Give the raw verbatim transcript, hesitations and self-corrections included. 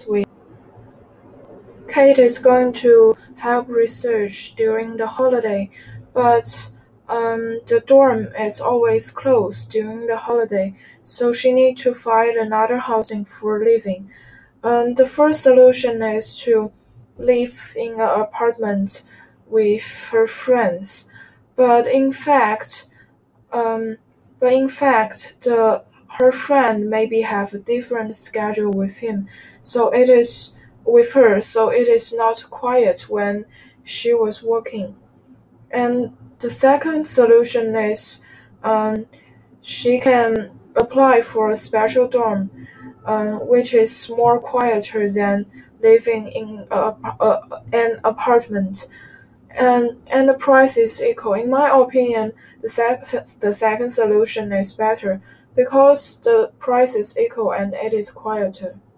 this week. Kate is going to help research during the holiday, but um, the dorm is always closed during the holiday, so she needs to find another housing for living. Um, the first solution is to live in an apartment with her friends, but in fact, um, but in fact, the her friend maybe have a different schedule with him, so it is with her, so it is not quiet when she was working. And the second solution is, um, she can apply for a special dorm, um, which is more quieter than living in a, a, an apartment, and and the price is equal. In my opinion, the sec- the second solution is better because the price is equal and it is quieter.